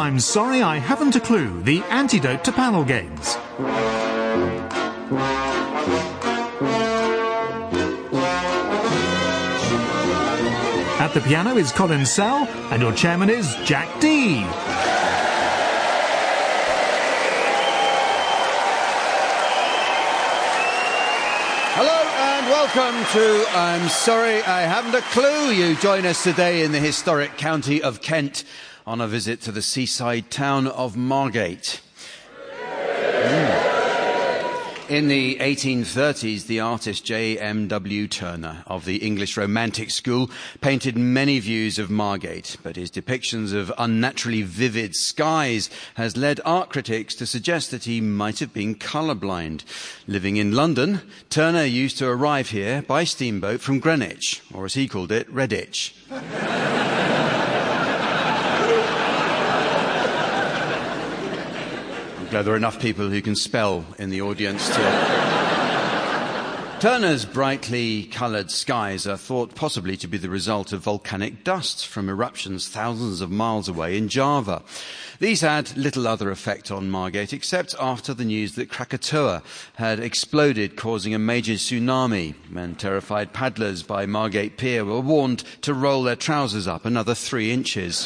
I'm sorry I haven't a clue, the antidote to panel games. At the piano is Colin Sell, and your chairman is Jack Dee. Welcome to I'm Sorry I Haven't a Clue. You join us today in the historic county of Kent on a visit to the seaside town of Margate. In the 1830s, the artist J.M.W. Turner of the English Romantic School painted many views of Margate, but his depictions of unnaturally vivid skies has led art critics to suggest that he might have been colourblind. Living in London, Turner used to arrive here by steamboat from Greenwich, or as he called it, Redditch. Glad there are enough people who can spell in the audience to... Turner's brightly coloured skies are thought possibly to be the result of volcanic dust from eruptions thousands of miles away in Java. These had little other effect on Margate except after the news that Krakatoa had exploded, causing a major tsunami, when terrified paddlers by Margate Pier were warned to roll their trousers up another 3 inches.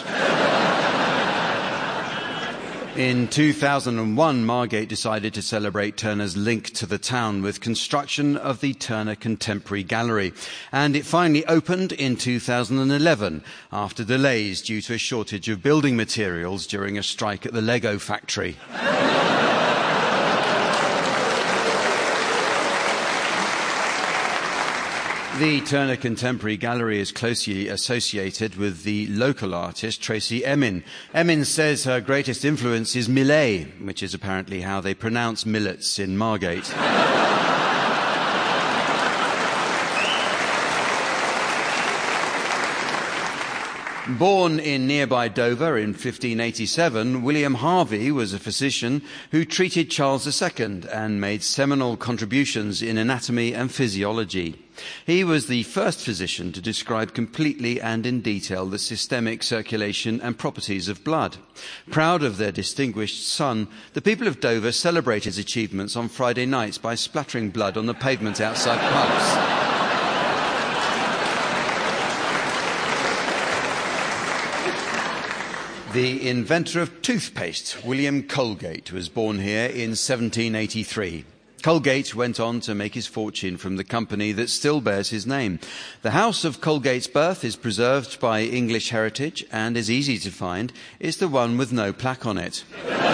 In 2001, Margate decided to celebrate Turner's link to the town with construction of the Turner Contemporary Gallery. And it finally opened in 2011 after delays due to a shortage of building materials during a strike at the Lego factory. The Turner Contemporary Gallery is closely associated with the local artist Tracy Emin. Emin says her greatest influence is millet, which is apparently how they pronounce millets in Margate. Born in nearby Dover in 1587, William Harvey was a physician who treated Charles II and made seminal contributions in anatomy and physiology. He was the first physician to describe completely and in detail the systemic circulation and properties of blood. Proud of their distinguished son, the people of Dover celebrate his achievements on Friday nights by splattering blood on the pavement outside pubs. The inventor of toothpaste, William Colgate, was born here in 1783. Colgate went on to make his fortune from the company that still bears his name. The house of Colgate's birth is preserved by English heritage and is easy to find. It's the one with no plaque on it.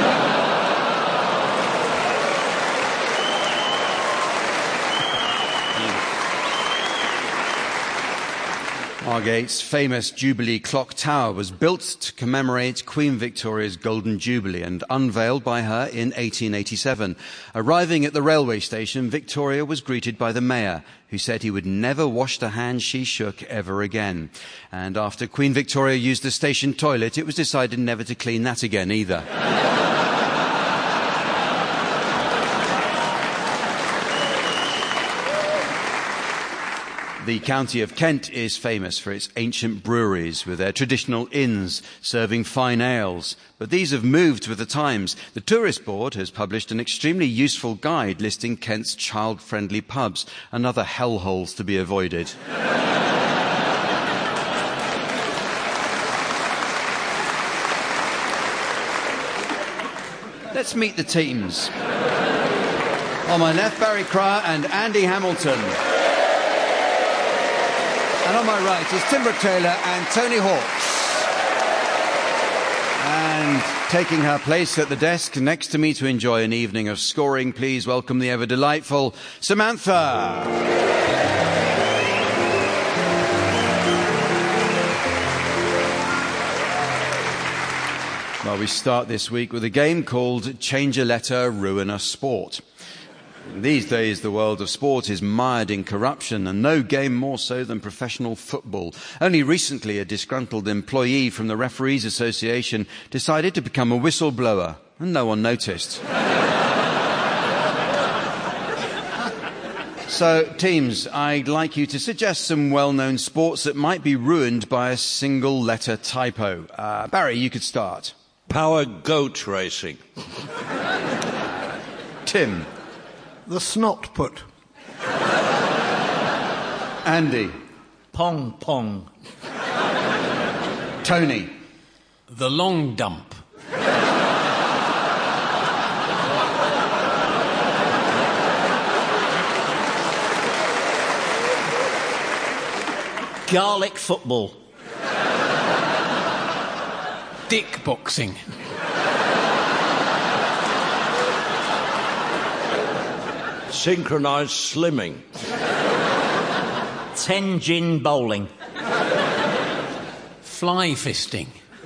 Margate's famous Jubilee Clock Tower was built to commemorate Queen Victoria's Golden Jubilee and unveiled by her in 1887. Arriving at the railway station, Victoria was greeted by the mayor, who said he would never wash the hand she shook ever again. And after Queen Victoria used the station toilet, it was decided never to clean that again either. The county of Kent is famous for its ancient breweries with their traditional inns serving fine ales. But these have moved with the times. The Tourist Board has published an extremely useful guide listing Kent's child-friendly pubs and other hellholes to be avoided. Let's meet the teams. On my left, Barry Cryer and Andy Hamilton. And on my right is Tim Brooke-Taylor and Tony Hawks. And taking her place at the desk next to me to enjoy an evening of scoring, please welcome the ever-delightful Samantha. Well, we start this week with a game called Change a Letter, Ruin a Sport. These days, the world of sport is mired in corruption, and no game more so than professional football. Only recently, a disgruntled employee from the Referees Association decided to become a whistleblower, and no one noticed. So, teams, I'd like you to suggest some well-known sports that might be ruined by a single-letter typo. Barry, you could start. Power goat racing. Tim. The snot put. Andy. Pong pong. Tony. The long dump. Garlic football. Dick boxing. Synchronised slimming. 10 gin bowling. Fly fisting.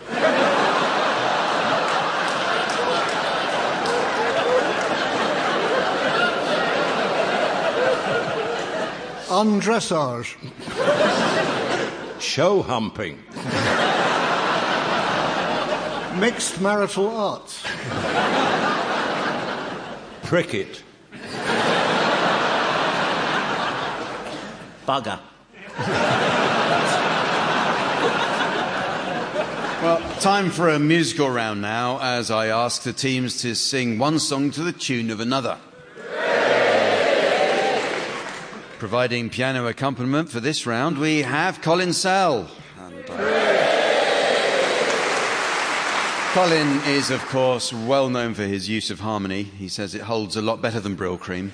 Undressage. Show humping. Mixed marital arts. Cricket. Bugger. Well, time for a musical round now, as I ask the teams to sing one song to the tune of another. Providing piano accompaniment for this round, we have Colin Sell. Colin is, of course, well known for his use of harmony. He says it holds a lot better than Brill Cream.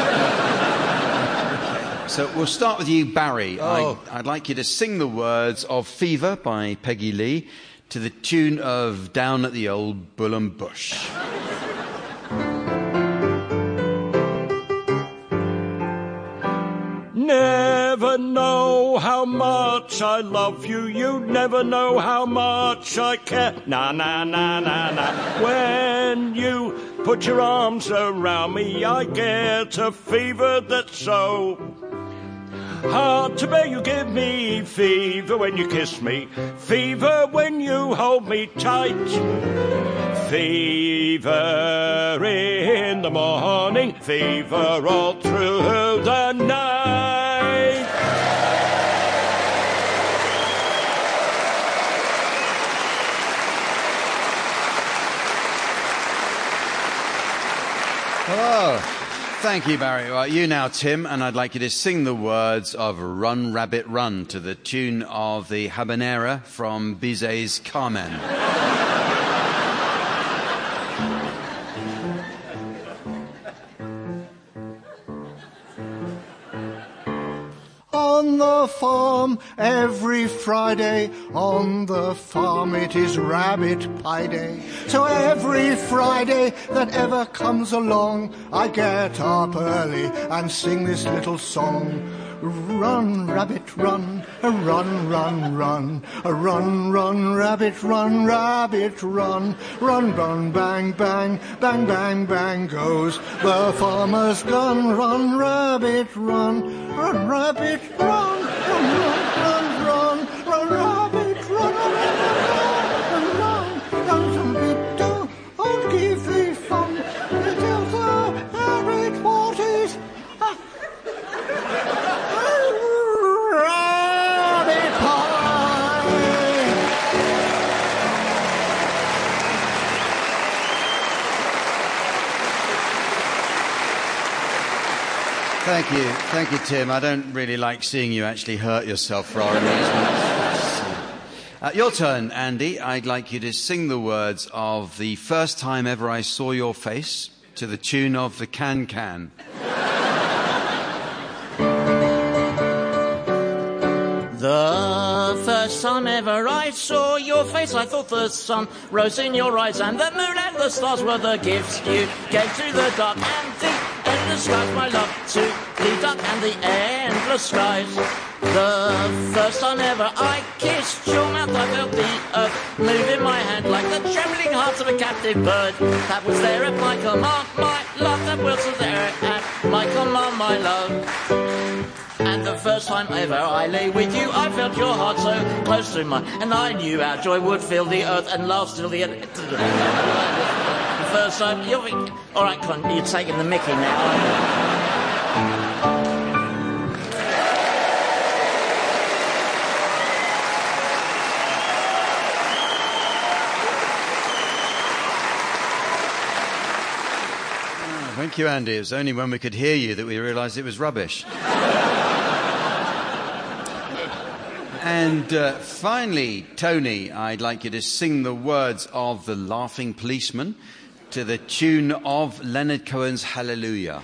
So we'll start with you, Barry. I'd like you to sing the words of Fever by Peggy Lee to the tune of Down at the Old Bull and Bush. Never know how much I love you. You never know how much I care. Na na na na na. When you put your arms around me, I get a fever that's so hard to bear. You give me fever when you kiss me, fever when you hold me tight, fever in the morning, fever all through the night. Oh, thank you, Barry. Well, you now, Tim, and I'd like you to sing the words of Run, Rabbit, Run to the tune of the Habanera from Bizet's Carmen. On the farm every Friday, on the farm it is rabbit pie day. So every Friday that ever comes along, I get up early and sing this little song. Run, rabbit, run, run, run, run, run, run, rabbit, run, rabbit, run, run, run, bang, bang, bang, bang, bang goes the farmer's gun. Run, rabbit, run, run, rabbit, run, run, run, run, run, rabbit, run, run, run, run, rabbit, don't give the fun, tell the rabbit what is. Thank you, Tim. I don't really like seeing you actually hurt yourself for our amusement. Your turn, Andy. I'd like you to sing the words of The First Time Ever I Saw Your Face to the tune of the Can-Can. The first time ever I saw your face, I thought the sun rose in your eyes, and the moon and the stars were the gifts you gave to the dark and the endless skies, my love, to the dark and the endless skies. The first time ever I kissed your mouth, I felt the earth move in my hand like the trembling heart of a captive bird that was there at my command, my love, that was there at my command, my love. And the first time ever I lay with you, I felt your heart so close to mine, and I knew our joy would fill the earth and last till the end. The first time, all right, Con, you're taking the mickey now. Thank you, Andy. It was only when we could hear you that we realised it was rubbish. And finally, Tony, I'd like you to sing the words of The Laughing Policeman to the tune of Leonard Cohen's Hallelujah.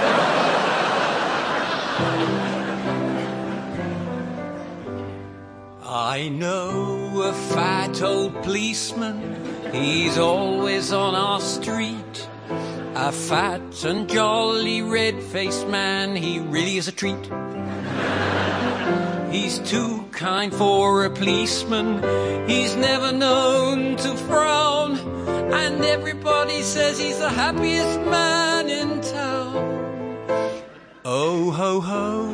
I know a fat old policeman, he's always on our street. A fat and jolly red-faced man, he really is a treat. He's too kind for a policeman, he's never known to frown, and everybody says he's the happiest man in town. Oh, ho, ho,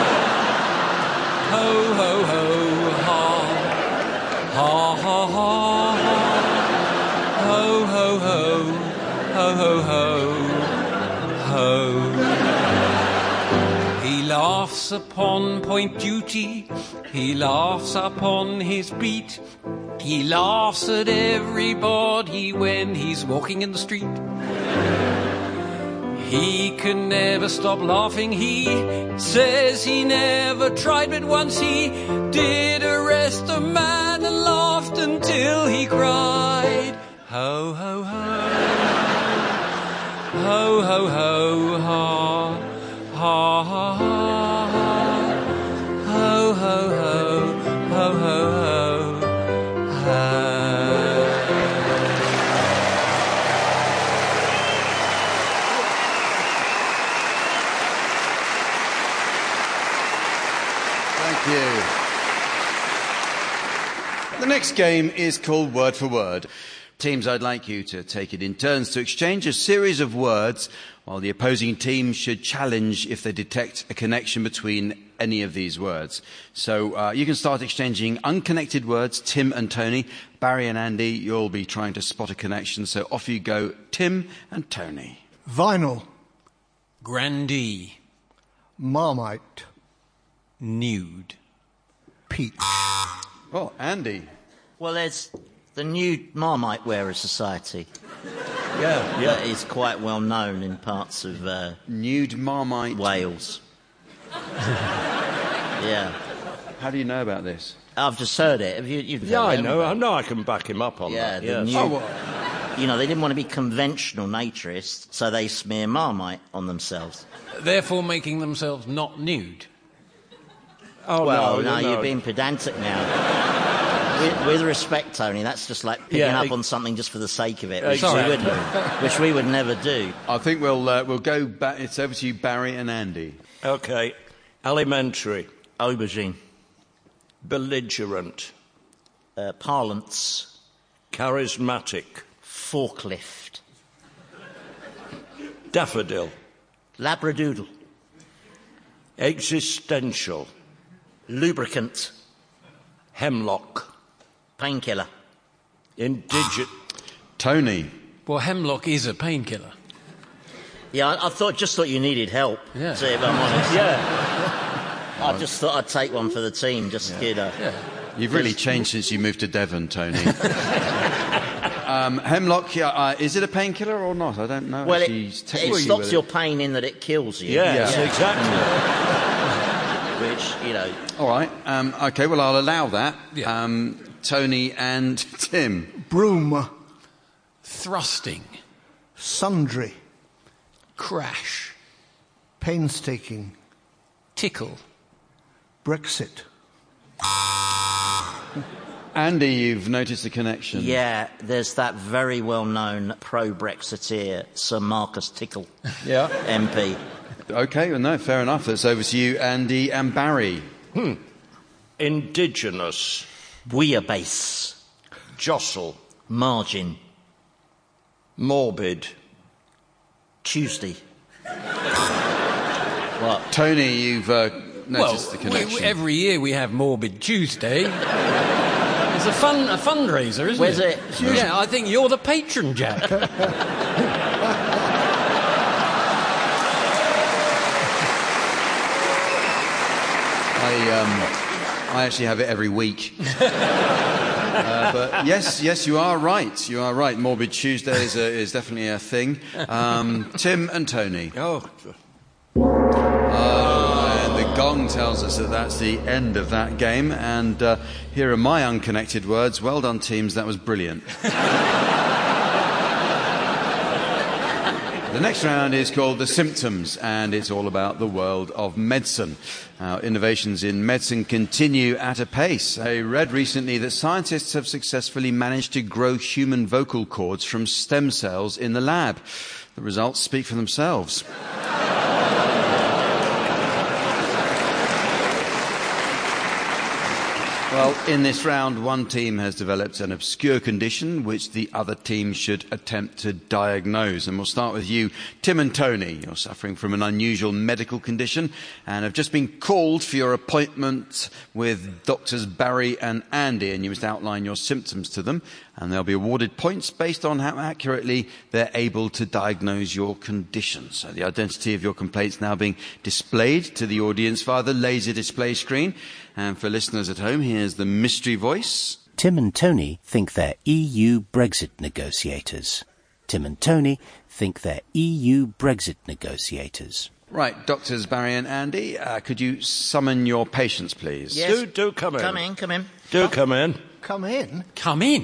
ho, ho, ho, ha, ha, ha, ha, ho, ho, ho, ho, ho, ho, ho. He laughs upon point duty, he laughs upon his beat, he laughs at everybody when he's walking in the street. He can never stop laughing, he says he never tried, but once he did arrest a man and laughed until he cried. Ho, ho, ho, ho, ho, ho, ha. Ha ha ha ha, ho ho ho, ho ho ho, Thank you. The next game is called Word for Word. Teams, I'd like you to take it in turns to exchange a series of words, while the opposing team should challenge if they detect a connection between any of these words. So you can start exchanging unconnected words, Tim and Tony. Barry and Andy, you'll be trying to spot a connection. So off you go, Tim and Tony. Vinyl. grandee, Marmite. nude. Peach. Oh, Andy. Well, there's the Nude Marmite Wearer Society. Yeah. That is quite well known in parts of Nude Marmite. Wales. Yeah. How do you know about this? I've just heard it. Have you? You've Yeah, heard I it, know. I haven't know I can back him up on you? Yeah, that. the Yes. nude. Oh, well, You know, they didn't want to be conventional naturists, so they smear Marmite on themselves. Therefore making themselves not nude. Well, no, you're being pedantic now. With respect, Tony, that's just like picking Yeah, up on something just for the sake of it, Exactly. which we would never do. I think we'll go back. It's over to you, Barry and Andy. Okay. Elementary. Aubergine. Belligerent. Parlance. Charismatic. Forklift. Daffodil. Labradoodle. Existential. Lubricant. Hemlock. Painkiller. Tony. Well, hemlock is a painkiller. Yeah, I just thought you needed help, Yeah. see, if I'm honest. Yeah. I just thought I'd take one for the team, just, you know. Yeah. You've really changed since you moved to Devon, Tony. Hemlock, is it a painkiller or not? I don't know. Well, actually, it technically stops whether- your pain in that it kills you. Yes, Yeah. exactly. Which, you know, All right. Okay, well, I'll allow that. Yeah. Tony and Tim. Broom. Thrusting. Sundry. Crash. Painstaking. Tickle. Brexit. Andy, you've noticed the connection. yeah, there's that very well-known pro-Brexiteer, Sir Marcus Tickle, Yeah. MP. Okay, well, no, fair enough. That's over to you, Andy and Barry. Indigenous. Bouillabaisse. Jostle. Margin. Morbid. Tuesday. What? Tony, you've noticed the connection. Every year we have Morbid Tuesday. It's a fundraiser, isn't Where's it? it? Yeah, I think you're the patron, Jack. I actually have it every week. But yes, you are right. You are right. Morbid Tuesday is definitely a thing. Tim and Tony. Oh. And the gong tells us that that's the end of that game. And here are my unconnected words. Well done, teams. That was brilliant. The next round is called The Symptoms, and it's all about the world of medicine. Our innovations in medicine continue at a pace. I read recently that scientists have successfully managed to grow human vocal cords from stem cells in the lab. The results speak for themselves. Well, in this round, one team has developed an obscure condition which the other team should attempt to diagnose. And we'll start with you, Tim and Tony. You're suffering from an unusual medical condition and have just been called for your appointment with Doctors Barry and Andy, and you must outline your symptoms to them, and they'll be awarded points based on how accurately they're able to diagnose your condition. So the identity of your complaints now being displayed to the audience via the laser display screen. And for listeners at home, here's the mystery voice. Tim and Tony think they're EU Brexit negotiators. Tim and Tony think they're EU Brexit negotiators. Right, Doctors Barry and Andy, could you summon your patients, please? Yes. Do come in. Come in, come in. Do come in. Come in. Come in.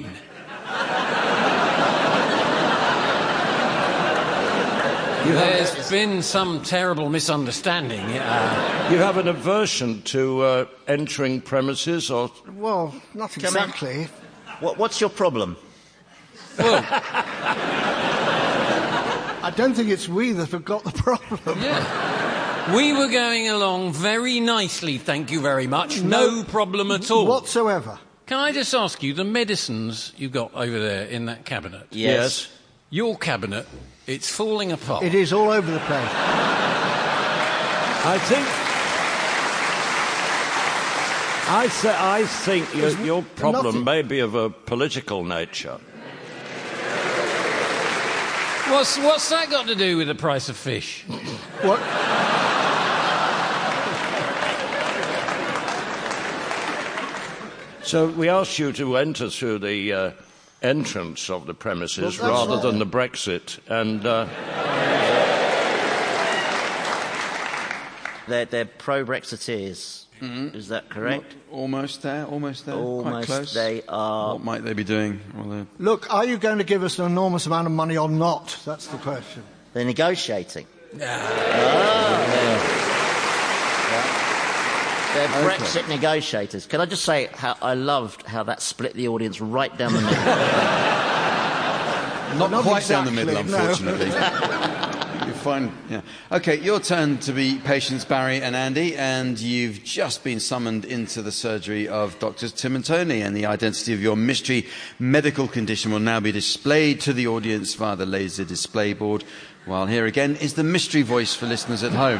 There's been some terrible misunderstanding. You have an aversion to entering premises, or Well, not exactly. What's your problem? Well, I don't think it's we that have got the problem. yeah. We were going along very nicely, thank you very much. No problem at all. Whatsoever. Can I just ask you, the medicines you've got over there in that cabinet, yes. your cabinet, it's falling apart. It is all over the place. I think your problem may be of a political nature. What's that got to do with the price of fish? What? So we asked you to enter through the entrance of the premises rather than the Brexit, and They're pro-Brexiteers. Mm-hmm. Is that correct? Almost there. Almost, Quite close. they are. What might they be doing? Well, Look, are you going to give us an enormous amount of money or not? That's the question. They're negotiating. They're Brexit negotiators. Can I just say how I loved how that split the audience right down the middle? Not quite exactly, down the middle, unfortunately. You find, yeah. Okay, your turn to be patients, Barry and Andy, and you've just been summoned into the surgery of Doctors Tim and Tony, and the identity of your mystery medical condition will now be displayed to the audience via the laser display board, while here again is the mystery voice for listeners at home.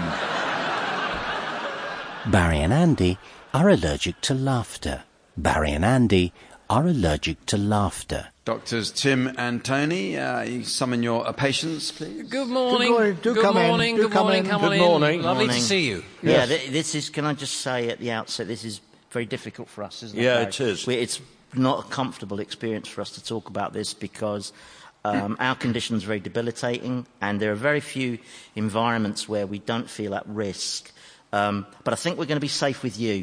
Barry and Andy are allergic to laughter. Barry and Andy are allergic to laughter. Doctors Tim and Tony, you summon your patients, please. Good morning. Good morning. Do come in. Do Good come morning. in. Come Good on morning. in. Lovely Morning. to see you. Yeah, this is. Can I just say at the outset, this is very difficult for us, isn't it? Yeah, Barry? it is. It's not a comfortable experience for us to talk about this because our condition is very debilitating, and there are very few environments where we don't feel at risk. But I think we're going to be safe with you.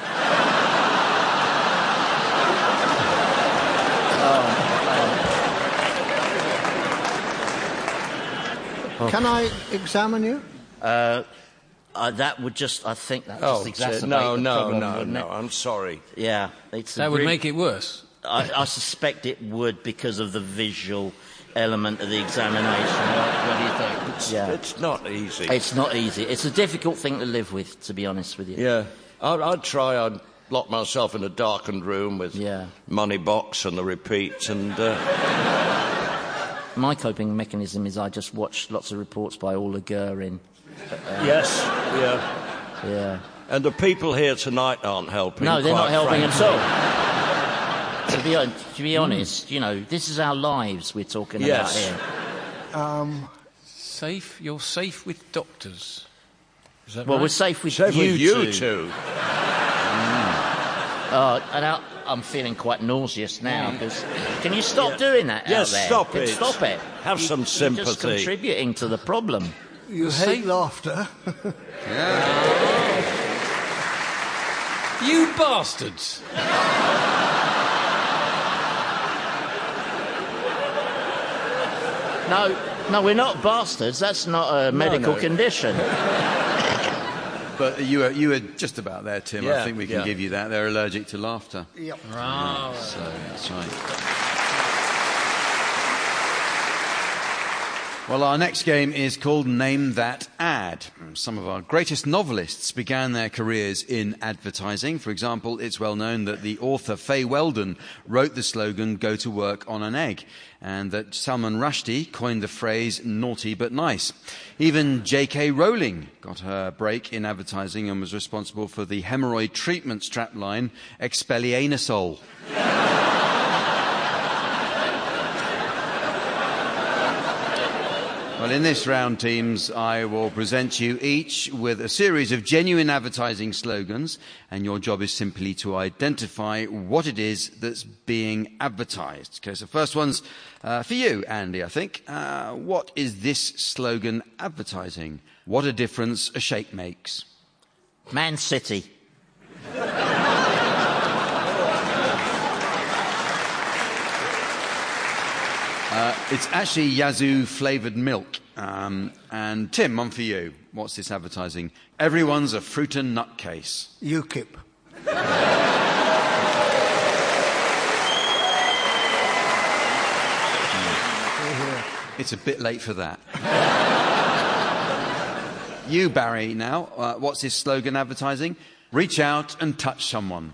Can I examine you? That would just, I think that would just exacerbate the problem, wouldn't it? I'm sorry. Yeah. That would make it worse. I suspect it would because of the visual element of the examination. What do you think? It's not easy. It's not easy. It's a difficult thing to live with, to be honest with you. Yeah. I'd lock myself in a darkened room with money box and the repeat and... My coping mechanism is I just watch lots of reports by Orla Guerin. Yes, Yeah. And the people here tonight aren't helping. No, they're not helping frankly. at all. To be honest, you know, this is our lives we're talking about here. Safe? You're safe with doctors. Is that Well, right? we're safe with Safe you with you two. And I'm feeling quite nauseous now. Can you stop doing that Yes, out there? stop it. Stop it. Have some sympathy. You're just contributing to the problem. You hate laughter. You bastards! No, we're not bastards. That's not a medical condition. But you were just about there, Tim. Yeah, I think we can give you that. They're allergic to laughter. Yep. Right. So that's right. Well, our next game is called Name That Ad. Some of our greatest novelists began their careers in advertising. For example, it's well known that the author Fay Weldon wrote the slogan, "Go to work on an egg," and that Salman Rushdie coined the phrase "naughty but nice." Even J.K. Rowling got her break in advertising and was responsible for the hemorrhoid treatment strapline Expelliarmusol. Well, in this round, teams, I will present you each with a series of genuine advertising slogans, and your job is simply to identify what it is that's being advertised. Okay, so first one's for you, Andy, I think. What is this slogan advertising? What a difference a shake makes. Man City. It's actually Yazoo flavoured milk. And Tim, one for you. What's this advertising? Everyone's a fruit and nut case. UKIP. It's a bit late for that. You, Barry, now. What's this slogan advertising? Reach out and touch someone.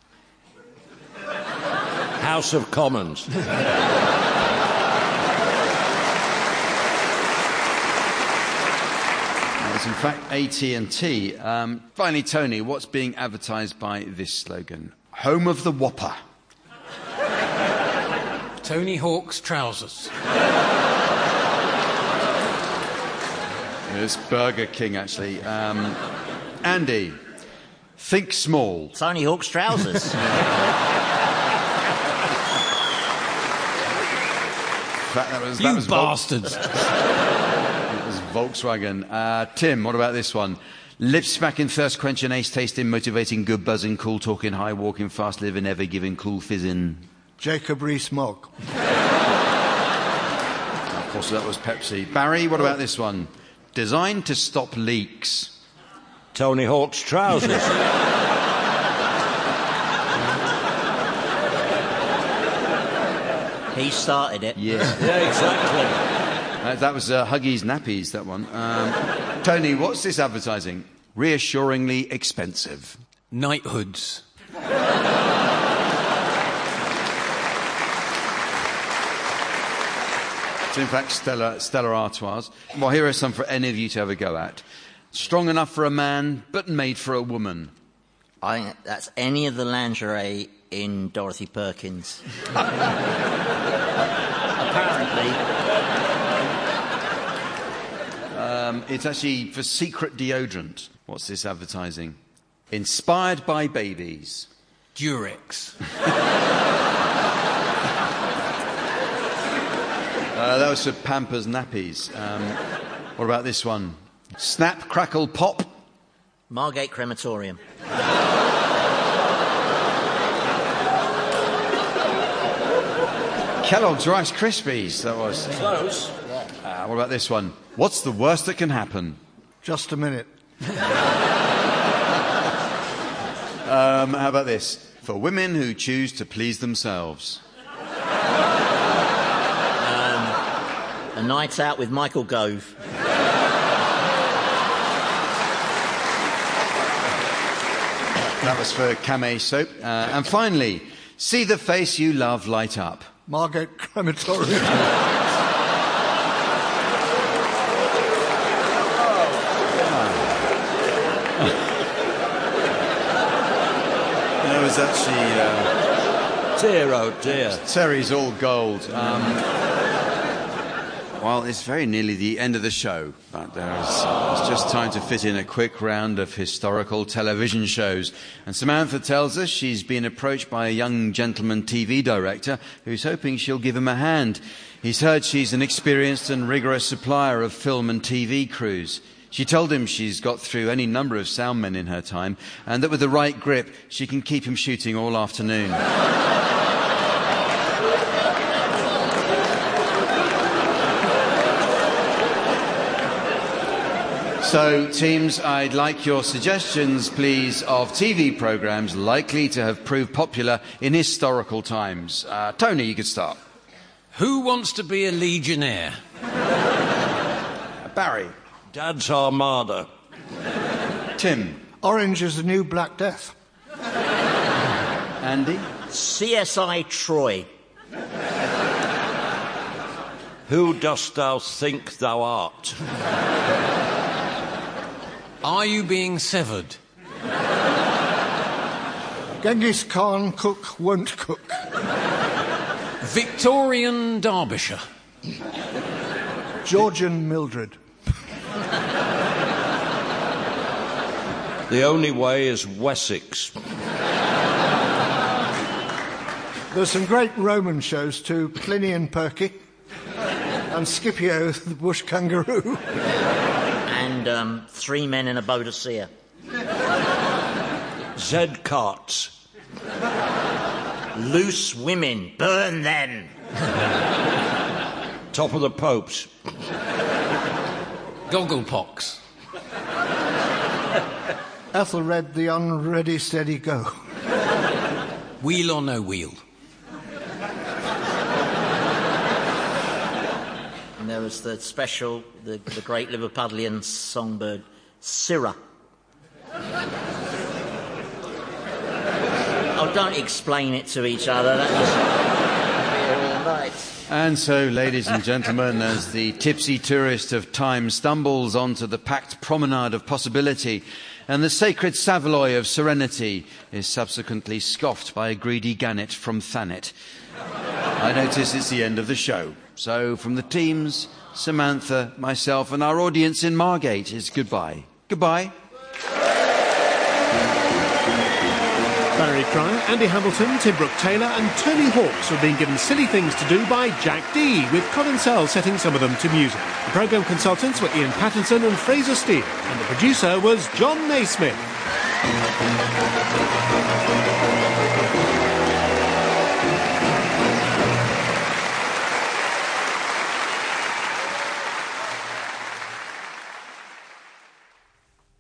House of Commons. It's in fact AT&T. Finally, Tony, what's being advertised by this slogan? Home of the Whopper. Tony Hawk's trousers. It's Burger King, actually. Andy, think small. Tony Hawk's trousers. That was bastards. It was Volkswagen. Tim, what about this one? Lip smacking, thirst quenching, ace tasting, motivating, good buzzing, cool talking, high walking, fast living, ever giving, cool fizzing. Jacob Rees-Mogg. Of course, that was Pepsi. Barry, what about this one? Designed to stop leaks. Tony Hawk's trousers. He started it. Yeah. Yeah, exactly. That was Huggies Nappies, that one. Tony, what's this advertising? Reassuringly expensive. Knighthoods. It's in fact Stella Artois. Well, here are some for any of you to have a go at. Strong enough for a man, but made for a woman. I think that's any of the lingerie in Dorothy Perkins. Apparently. It's actually for secret deodorant. What's this advertising? Inspired by babies. Durex. That was for Pampers nappies. What about this one? Snap, crackle, pop. Margate Crematorium. Kellogg's Rice Krispies, that was. Close. What about this one? What's the worst that can happen? Just a minute. How about this? For women who choose to please themselves. A night out with Michael Gove. That was for Camay soap. And finally, see the face you love light up. Margate Crematorium. There was actually Dear, oh dear. Terry's All Gold. Well, it's very nearly the end of the show, but it's just time to fit in a quick round of historical television shows. And Samantha tells us she's been approached by a young gentleman TV director who's hoping she'll give him a hand. He's heard she's an experienced and rigorous supplier of film and TV crews. She told him she's got through any number of soundmen in her time, and that with the right grip, she can keep him shooting all afternoon. So, teams, I'd like your suggestions, please, of TV programmes likely to have proved popular in historical times. Tony, you could start. Who wants to be a legionnaire? Barry. Dad's Armada. Tim. Orange is the New Black Death. Andy. CSI Troy. Who dost thou think thou art? Are you being severed? Genghis Khan cook won't cook. Victorian Derbyshire. Georgian Mildred. The only way is Wessex. There's some great Roman shows too, Pliny and Perky, and Scipio the bush kangaroo. And 3 Men in a Boadicea. Zed Carts. Loose women, burn them. Top of the Popes. Gogglepox. Ethelred the Unready Steady Go. Wheel or no wheel? And there was the special, the great Liverpudlian songbird, Syrah. Oh, don't explain it to each other. That was all right. And so, ladies and gentlemen, as the tipsy tourist of time stumbles onto the packed promenade of possibility, and the sacred Savoy of serenity is subsequently scoffed by a greedy gannet from Thanet, I notice it's the end of the show. So, from the teams, Samantha, myself, and our audience in Margate is goodbye. Goodbye. Barry Cryer, Andy Hamilton, Tim Brooke-Taylor and Tony Hawks were being given silly things to do by Jack Dee, with Colin Sell setting some of them to music. The programme consultants were Ian Pattinson and Fraser Steele, and the producer was John Naismith.